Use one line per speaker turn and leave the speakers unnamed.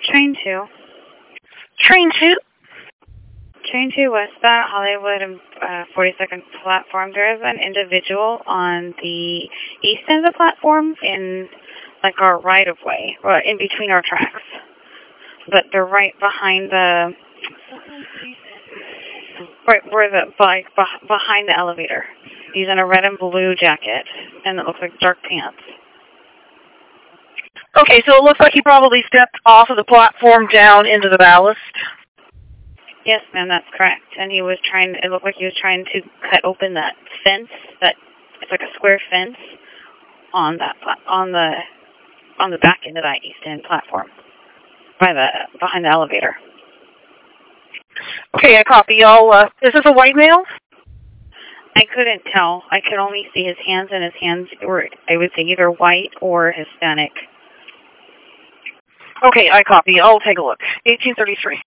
Train 2.
Train 2?
Train 2 westbound Hollywood and 42nd platform. There is an individual on the east end of the platform in like our right of way, or in between our tracks. But they're right behind the behind the elevator. He's in a red and blue jacket, and it looks like dark pants.
Okay, so it looks like he probably stepped off of the platform down into the ballast.
Yes, ma'am, that's correct. And he was trying. It looked like he was trying to cut open that fence. It's like a square fence on the back end of that east end platform, behind the elevator.
Okay, I copy. Is this a white male?
I couldn't tell. I could only see his hands, and his hands were, I would say, either white or Hispanic.
Okay, I copy. I'll take a look. 1833.